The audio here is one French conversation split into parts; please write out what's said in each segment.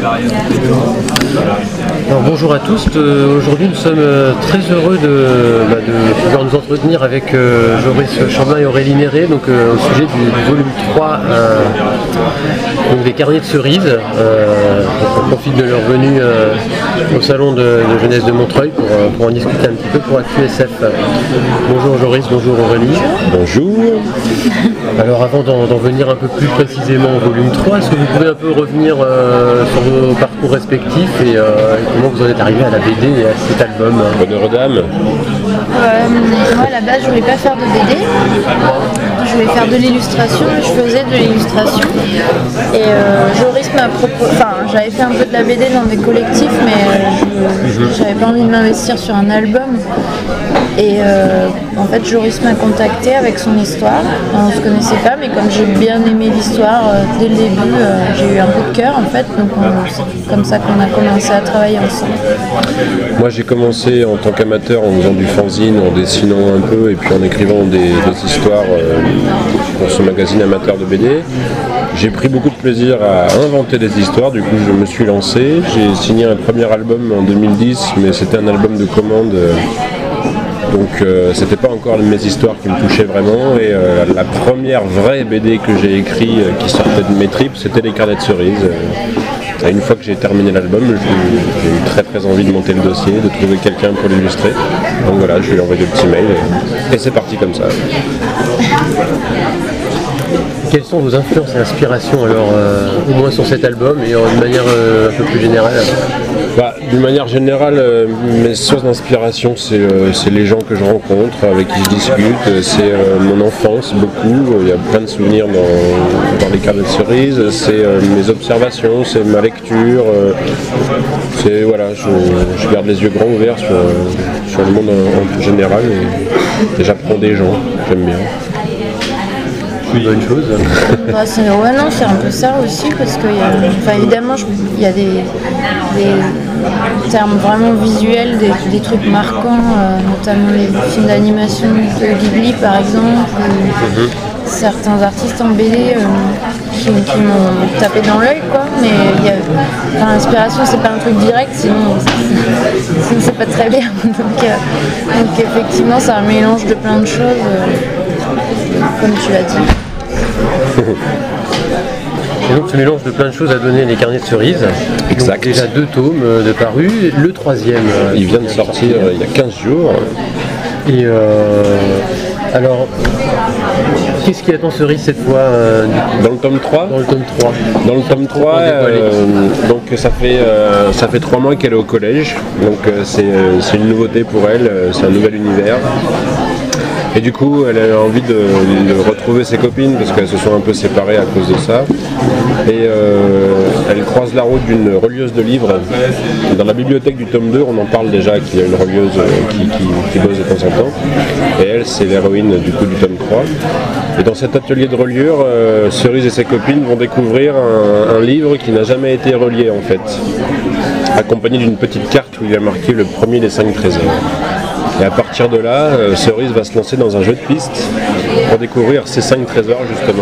Alors, bonjour à tous, aujourd'hui nous sommes très heureux de pouvoir nous entretenir avec Joris Chambin et Aurélie Néré au sujet du volume 3 donc des carnets de cerises. On profite de leur venue au salon de jeunesse de Montreuil pour en discuter un petit peu pour ActuSF. Bonjour Joris, bonjour Aurélie. Bonjour. Alors avant d'en venir un peu plus précisément au volume 3, est-ce que vous pouvez un peu revenir sur vos parcours respectifs et comment vous en êtes arrivé à la BD et à cet album? Bonheur dame. Moi à la base je voulais pas faire de BD, je voulais faire de l'illustration, je faisais de l'illustration et Joris m'a proposé, j'avais fait un peu de la BD dans des collectifs mais j'avais pas envie de m'investir sur un album et en fait Joris m'a contacté avec son histoire, on se connaissait pas mais comme j'ai bien aimé l'histoire dès le début j'ai eu un peu de cœur en fait donc c'est comme ça qu'on a commencé à travailler ensemble. Moi j'ai commencé en tant qu'amateur en faisant du fanzine, en dessinant un peu et puis en écrivant des histoires pour ce magazine amateur de BD. J'ai pris beaucoup de plaisir à inventer des histoires, du coup je me suis lancé. J'ai signé un premier album en 2010 mais c'était un album de commande. Donc c'était pas encore mes histoires qui me touchaient vraiment et la première vraie BD que j'ai écrite qui sortait de mes tripes c'était les carnets de cerises. Une fois que j'ai terminé l'album, j'ai eu très envie de monter le dossier, de trouver quelqu'un pour l'illustrer. Donc voilà, je lui ai envoyé des petits mails et c'est parti comme ça. Quelles sont vos influences et inspirations alors, au moins sur cet album et de manière un peu plus générale? D'une manière générale, mes sources d'inspiration, c'est les gens que je rencontre, avec qui je discute, c'est mon enfance, beaucoup, il y a plein de souvenirs dans les carnets de cerises, c'est mes observations, c'est ma lecture, je garde les yeux grands ouverts sur le monde en général et j'apprends des gens, j'aime bien. Une bonne chose. C'est un peu ça aussi parce que évidemment il y a des termes vraiment visuels, des trucs marquants, notamment les films d'animation de Ghibli par exemple, certains artistes en BD qui m'ont tapé dans l'œil mais l'inspiration c'est pas un truc direct sinon c'est pas très bien donc effectivement c'est un mélange de plein de choses comme tu l'as dit. Et donc ce mélange de plein de choses a donné les carnets de cerises. Exact. Donc, déjà 2 tomes de parus, le 3e. Il vient de sortir il y a 15 jours. Et alors, qu'est-ce qui attend cerise cette fois Dans le tome 3 Dans le tome 3. Dans le tome 3, donc ça fait 3 mois qu'elle est au collège. Donc c'est une nouveauté pour elle, c'est un nouvel univers. Et du coup, elle a envie de retrouver ses copines parce qu'elles se sont un peu séparées à cause de ça. Et elle croise la route d'une relieuse de livres. Dans la bibliothèque du tome 2, on en parle déjà qu'il y a une relieuse qui bosse de temps en temps. Et elle, c'est l'héroïne du coup du tome 3. Et dans cet atelier de reliure, Cerise et ses copines vont découvrir un livre qui n'a jamais été relié en fait. Accompagné d'une petite carte où il y a marqué le premier des 5 trésors. Et à partir de là, Cerise va se lancer dans un jeu de pistes pour découvrir ces 5 trésors justement.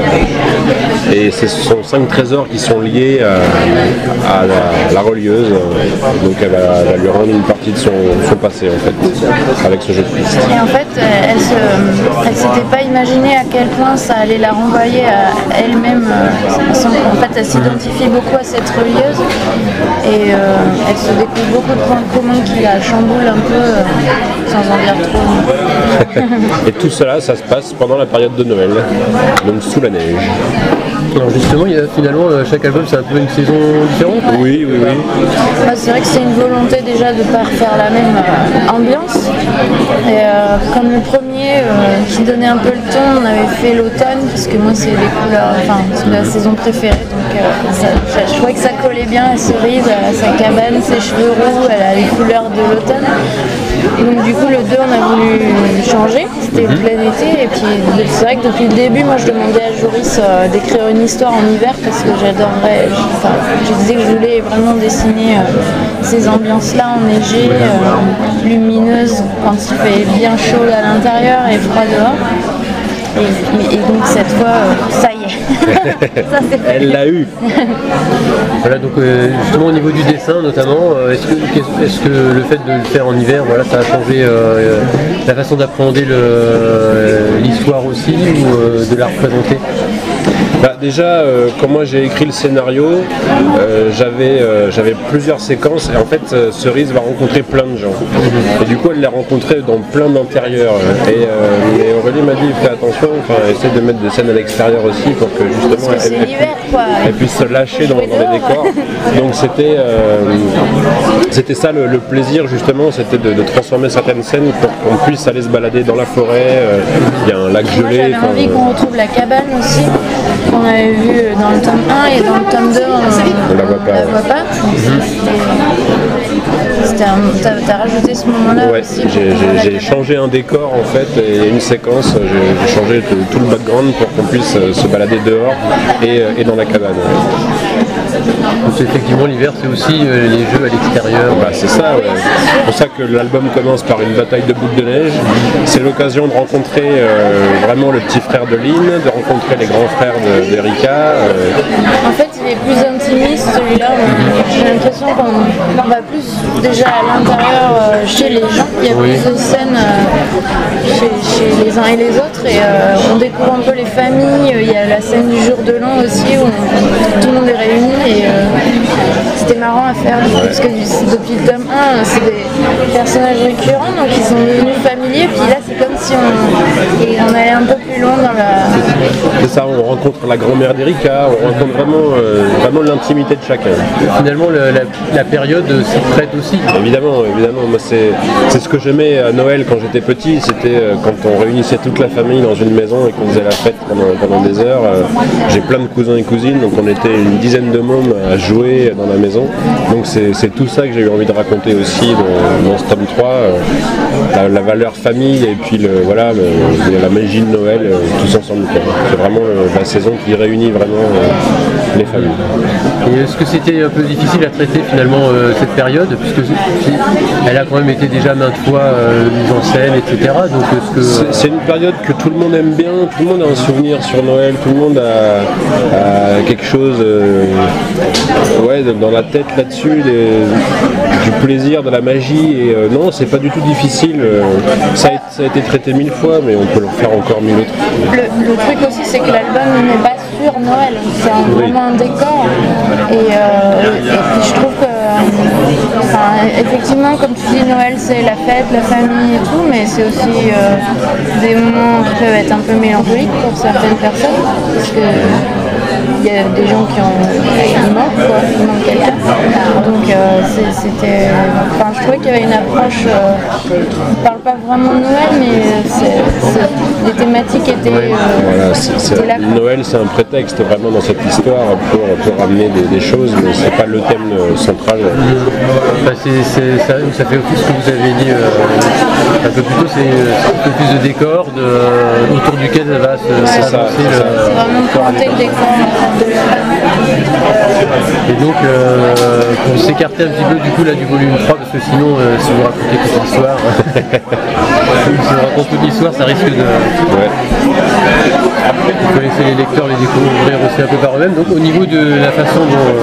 Et ce sont 5 trésors qui sont liés à la relieuse. Donc elle va lui rendre une partie de son passé en fait, avec ce jeu de pistes. Et en fait, elle s'était pas imaginé à quel point ça allait la renvoyer à elle-même. En fait, elle s'identifie beaucoup à cette relieuse. Et elle se découvre beaucoup de points communs qui la chamboulent un peu. Sans en dire trop. Et tout cela, ça se passe pendant la période de Noël, donc sous la neige. Alors justement, finalement, chaque album c'est un peu une saison différente. Oui. C'est vrai que c'est une volonté déjà de ne pas refaire la même ambiance. Et comme le premier qui donnait un peu le ton, on avait fait l'automne, parce que moi c'est les couleurs, c'est la saison préférée. Donc je trouvais que ça collait bien à Cerise, à sa cabane, ses cheveux roux, elle a les couleurs de l'automne. Donc du coup le 2 on a voulu changer, c'était le plein été et puis c'est vrai que depuis le début moi je demandais à Joris d'écrire une histoire en hiver parce que j'adorerais, je disais que je voulais vraiment dessiner ces ambiances là enneigées, lumineuses quand il fait bien chaud à l'intérieur et froid dehors. Et donc cette fois, ça y Ça, c'est fait. Elle l'a eu. Voilà, donc justement au niveau du dessin notamment, est-ce que le fait de le faire en hiver, voilà, ça a changé la façon d'appréhender l'histoire aussi ou de la représenter? Bah, déjà, quand moi j'ai écrit le scénario, j'avais plusieurs séquences et en fait Cerise va rencontrer plein de gens. Et du coup elle l'a rencontré dans plein d'intérieurs. Et Aurélie m'a dit fais attention, essaie de mettre des scènes à l'extérieur aussi pour que justement elle puisse se lâcher dans les décors. Donc c'était ça le plaisir justement, c'était de transformer certaines scènes pour qu'on puisse aller se balader dans la forêt. Il y a un lac gelé. J'avais envie qu'on retrouve la cabane aussi, qu'on avait vu dans le tome 1 et dans le tome 2 on la voit pas. T'as rajouté ce moment-là aussi. J'ai changé un décor en fait et une séquence, j'ai changé tout le background pour qu'on puisse se balader dehors et dans la cabane. Donc effectivement l'hiver c'est aussi les jeux à l'extérieur. Bah, c'est ça, ouais. C'est pour ça que l'album commence par une bataille de boules de neige. C'est l'occasion de rencontrer vraiment le petit frère de Lynn, de rencontrer les grands frères d'Erika. En fait il est plus intimiste celui-là, j'ai l'impression qu'on va plus déjà à l'intérieur chez les gens, il y a plus de scènes chez les uns et les autres et on découvre un peu les familles, il y a la scène du jour de l'an aussi où tout le monde est réuni et c'était marrant à faire parce que depuis le tome 1 c'est des personnages récurrents donc ils sont devenus familiers puis là c'est comme si on allait un peu plus loin dans la... C'est ça, on rencontre la grand-mère d'Erika, on rencontre vraiment l'intimité de chacun. Finalement la période s'y prête aussi. Évidemment, moi c'est ce que j'aimais à Noël quand j'étais petit, c'était quand on réunissait toute la famille dans une maison et qu'on faisait la fête pendant des heures. J'ai plein de cousins et cousines, donc on était une dizaine de mômes à jouer dans la maison. Donc c'est tout ça que j'ai eu envie de raconter aussi dans ce tome 3, la valeur famille et puis la magie de Noël tous ensemble. C'est vraiment la saison qui réunit vraiment les familles. Et est-ce que c'était un peu difficile à traiter finalement cette période, puisque elle a quand même été déjà maintes fois mise en scène, etc. Donc c'est une période que tout le monde aime bien, tout le monde a un souvenir sur Noël, tout le monde a quelque chose dans la tête là-dessus, du plaisir, de la magie. Et non, c'est pas du tout difficile. Ça a été traité 1000 fois, mais on peut le faire encore 1000 autres. Le truc aussi, c'est que l'album n'est pas sur Noël, c'est vraiment un décor. Et puis je trouve que, effectivement, comme tu dis, Noël c'est la fête, la famille et tout, mais c'est aussi des moments qui peuvent être un peu mélancoliques pour certaines personnes, parce que il y a des gens qui manquent quelqu'un. Donc je trouvais qu'il y avait une approche, on ne parle pas vraiment de Noël, mais les thématiques étaient, étaient là. Noël c'est un prétexte vraiment dans cette histoire pour ramener des choses, mais c'est pas le thème central. Ça fait aussi ce que vous avez dit un peu plus tôt, c'est un peu plus de décor autour duquel va se c'est vraiment planter le décor. Et donc pour s'écarter un petit peu du coup là du volume 3, parce que sinon si vous racontez toute l'histoire si on raconte toute l'histoire ça risque de... Vous connaissez les lecteurs les découvrir aussi un peu par eux-mêmes. Donc au niveau de la façon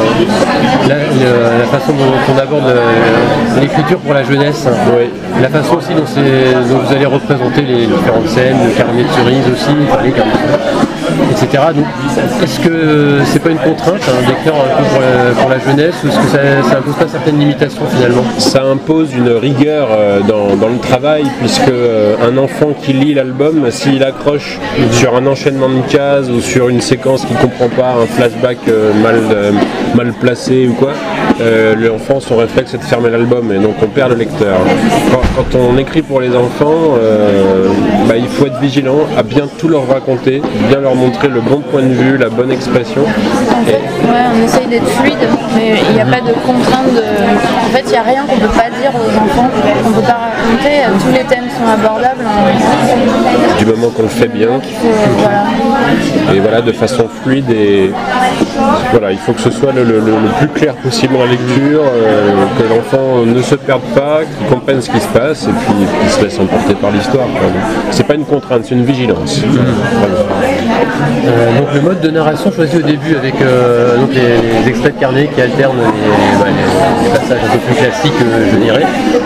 dont on aborde l'écriture pour la jeunesse, la façon aussi dont vous allez représenter les différentes scènes, le carnet de Cerise aussi, les carnets de Cerise, etc. Donc est-ce que c'est pas une contrainte d'écrire un peu pour la jeunesse, ou est-ce que ça impose pas certaines limitations finalement? Ça impose une rigueur dans le travail, puisque un enfant qui lit l'album, s'il accroche sur un enchaînement de cases ou sur une séquence qu'il ne comprend pas, un flashback mal placé ou quoi, l'enfant, son réflexe c'est de fermer l'album et donc on perd le lecteur. Quand on écrit pour les enfants, il faut être vigilant à bien tout leur raconter, bien leur montrer le bon point de vue, la bonne expression. On essaye d'être fluide, mais il n'y a pas de contrainte En fait, il n'y a rien qu'on ne peut pas dire aux enfants, qu'on ne peut pas raconter, tous les thèmes sont abordables. Du moment qu'on le fait bien. Et voilà, de façon fluide, et voilà, il faut que ce soit le plus clair possible dans la lecture, que l'enfant ne se perde pas, qu'il comprenne ce qui se passe et puis qu'il se laisse emporter par l'histoire. C'est pas une contrainte, c'est une vigilance. Voilà. Donc le mode de narration choisi au début avec donc les extraits de carnet qui alternent les passages un peu plus classiques, je dirais.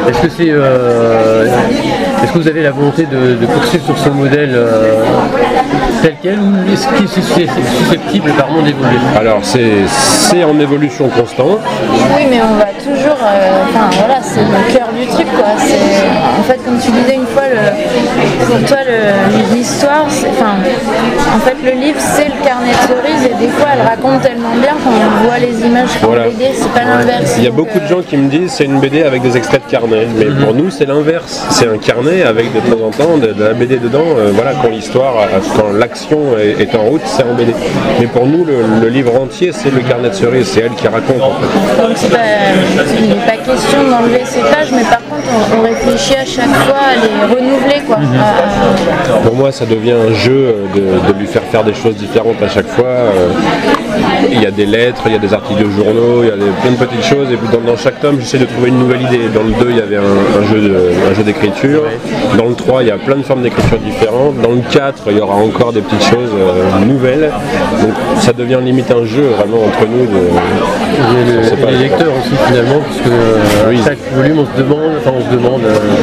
Est-ce que vous avez la volonté de poursuivre sur ce modèle tel quel ou est-ce qu'il est susceptible pardon d'évoluer? Alors c'est en évolution constante. Oui, mais on va toujours. Voilà, c'est le cœur du truc, quoi. En fait, comme tu disais une fois, pour toi, l'histoire, en fait, le livre, c'est le carnet de cerises et des fois, elle raconte tellement bien quand on voit les images en BD, c'est pas l'inverse. Il y a beaucoup de gens qui me disent c'est une BD avec des extraits de carnet, mais pour nous, c'est l'inverse. C'est un carnet avec de temps en temps de la BD dedans. Voilà, quand l'action est en route, c'est en BD. Mais pour nous, le livre entier, c'est le carnet de cerises, c'est elle qui raconte en fait. Donc il n'est pas question d'enlever ces pages, mais par contre on réfléchit à chaque fois à les renouveler, quoi. Pour moi, ça devient un jeu de lui faire des choses différentes à chaque fois. Il y a des lettres, il y a des articles de journaux, il y a plein de petites choses, et puis dans chaque tome, j'essaie de trouver une nouvelle idée. Dans le 2, il y avait un jeu d'écriture. Dans le 3, il y a plein de formes d'écriture différentes. Dans le 4, il y aura encore des petites choses nouvelles. Donc ça devient limite un jeu vraiment entre nous. Les lecteurs aussi finalement, puisque chaque volume on se demande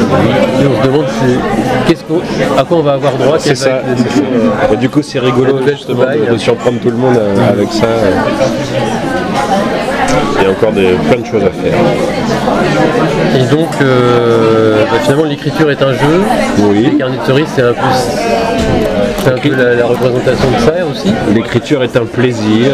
à quoi on va avoir droit. C'est ça. Et du coup c'est rigolo justement de surprendre tout le monde avec ça. Il y a encore plein de choses à faire. Et donc finalement l'écriture est un jeu. Oui. Les carnets de cerises c'est un peu la représentation de ça aussi. L'écriture est un plaisir.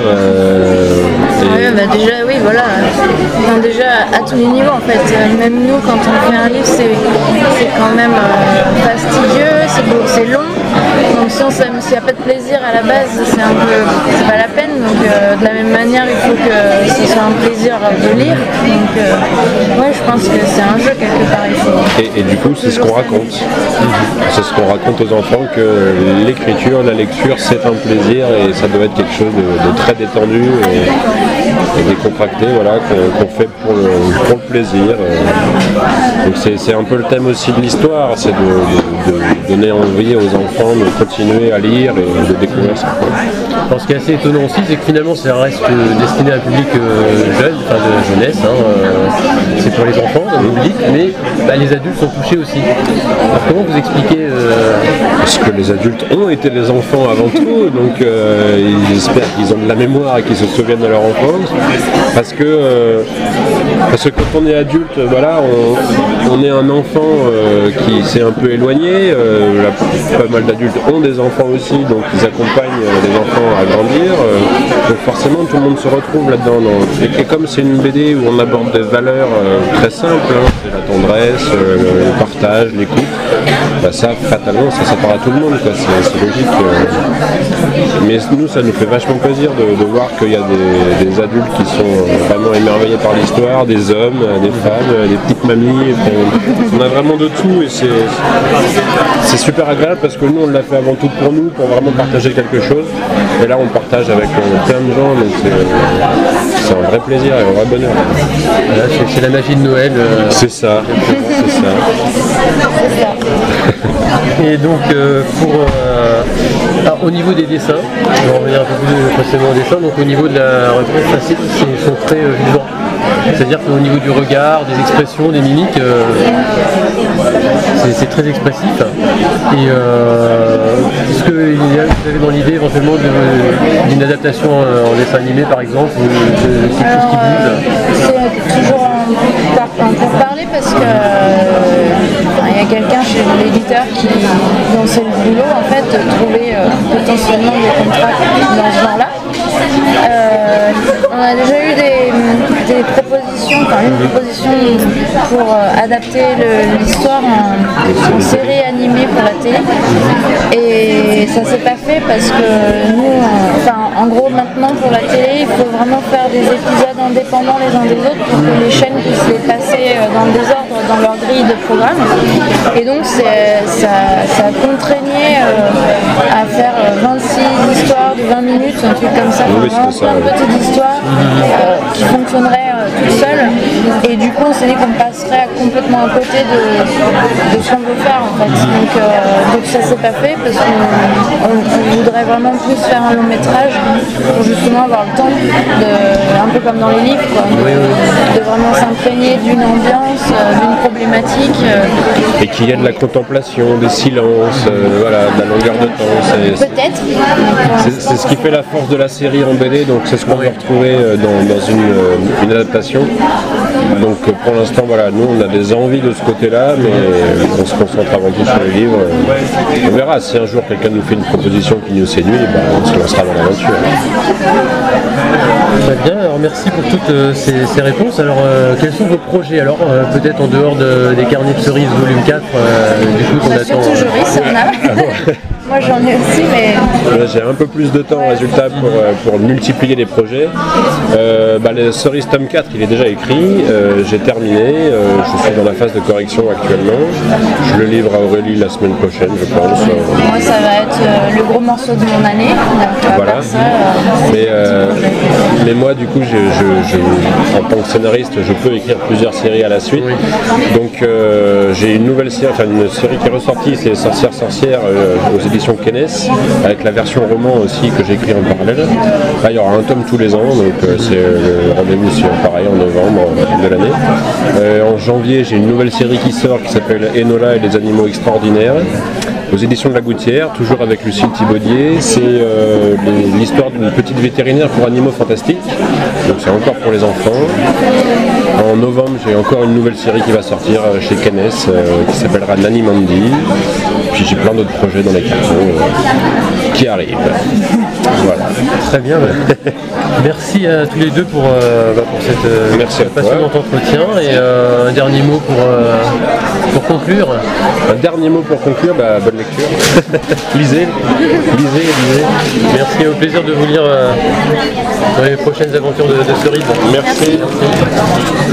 Déjà oui voilà. Déjà à tous les niveaux en fait. Même nous quand on fait un livre c'est quand même fastidieux, c'est long. Donc s'il n'y a pas de plaisir à la base, c'est pas la peine. Donc de la même manière, il faut que ce soit un plaisir de lire. Donc je pense que c'est un jeu quelque part. Et du coup, c'est ce qu'on raconte. C'est ce qu'on raconte aux enfants, que l'écriture, la lecture, c'est un plaisir et ça doit être quelque chose de très détendu et décontracté, voilà, qu'on fait pour le plaisir. Donc c'est un peu le thème aussi de l'histoire, c'est de donner envie aux enfants de continuer à lire et de découvrir ça. Alors, ce qui est assez étonnant aussi, c'est que finalement ça reste destiné à un public jeune, de jeunesse, c'est pour les enfants, dans le public, mais les adultes sont touchés aussi. Alors comment vous expliquez Parce que les adultes ont été les enfants avant tout, donc j'espère qu'ils ont de la mémoire et qu'ils se souviennent de leur enfance. Parce que quand on est adulte, voilà, on est un enfant qui s'est un peu éloigné. Pas mal d'adultes ont des enfants aussi, donc ils accompagnent les enfants à grandir. Donc forcément, tout le monde se retrouve là-dedans. Et comme c'est une BD où on aborde des valeurs très simples, c'est la tendresse, le partage, l'écoute, ça, fatalement, ça parle à tout le monde, quoi. C'est logique. Mais nous, ça nous fait vachement plaisir de voir qu'il y a des adultes qui sont vraiment émerveillés par l'histoire, des hommes, des femmes, des petites mamies. On a vraiment de tout et c'est super agréable parce que nous, on l'a fait avant tout pour nous, pour vraiment partager quelque chose. Et là, on partage avec plein de gens, donc c'est un vrai plaisir et un vrai bonheur. Voilà, c'est la magie de Noël. C'est ça. Et donc au niveau des dessins, je vais revenir un peu plus précisément au dessin, donc au niveau de la représentation, ils sont très vivants. C'est-à-dire qu'au niveau du regard, des expressions, des mimiques, c'est très expressif. Et est-ce que vous avez dans l'idée éventuellement d'une adaptation en dessin animé par exemple, ou de quelque chose qui bouge? C'est toujours en parler parce que il y a quelqu'un chez l'éditeur dont c'est le boulot en fait de trouver potentiellement des contrats dans ce genre-là. On a déjà eu des propositions, une proposition pour adapter l'histoire en série animée pour la télé. Et ça s'est pas fait parce que nous, en gros maintenant pour la télé, il faut vraiment faire des épisodes indépendants les uns des autres pour que les chaînes puissent les passer dans le désordre dans leur grille de programme. Et donc ça contraignait à faire 26 histoires de 20 minutes, un truc comme ça, vraiment plein de petites histoires qui fonctionnerait toute seule. Et du coup, on s'est dit qu'on passerait complètement à côté de ce qu'on veut faire en fait. Donc ça s'est pas fait parce qu'on voudrait vraiment plus faire un long métrage pour justement avoir le temps un peu comme dans les livres, quoi, de vraiment s'imprégner d'une ambiance, d'une problématique. Et qu'il y ait de la contemplation, des silences, voilà, de la longueur de temps. Peut-être. C'est ce qui fait la force de la série en BD, donc c'est ce qu'on va retrouver dans une adaptation. Donc pour l'instant, voilà, nous on a des envies de ce côté-là, mais on se concentre avant tout sur les livres. On verra, si un jour quelqu'un nous fait une proposition qui nous séduit, on se lancera dans l'aventure. Très bien, alors merci pour toutes ces réponses. Alors quels sont vos projets alors peut-être en dehors des carnets de cerises volume 4 du coup qu'on attend surtout Joris, on a. Moi j'en ai aussi, mais... J'ai un peu plus de temps, résultat, pour multiplier les projets. Les Cerise tome 4, il est déjà écrit, j'ai terminé, je suis dans la phase de correction actuellement. Je le livre à Aurélie la semaine prochaine, je pense. Moi ça va être le gros morceau de mon année. Donc, voilà. Ça, mais moi du coup, en tant que scénariste, je peux écrire plusieurs séries à la suite. Donc j'ai une nouvelle série, une série qui est ressortie, c'est Sorcière aux éditions Kennes, avec la version roman aussi que j'écris en parallèle. Là, il y aura un tome tous les ans, donc c'est le rendez-vous pareil en novembre de l'année. En janvier, j'ai une nouvelle série qui sort qui s'appelle Enola et les animaux extraordinaires, aux éditions de la Gouttière, toujours avec Lucille Thibaudier. C'est l'histoire d'une petite vétérinaire pour animaux fantastiques, donc c'est encore pour les enfants. En novembre, j'ai encore une nouvelle série qui va sortir chez Kennes, qui s'appellera Nanny Mandy. Puis j'ai plein d'autres projets dans les cartons qui arrivent. Voilà. Très bien. Merci à tous les deux pour cette passionnant entretien. Et un dernier mot pour conclure. Un dernier mot pour conclure, bonne lecture. lisez. Merci, au plaisir de vous lire dans les prochaines aventures de Cerise. Merci.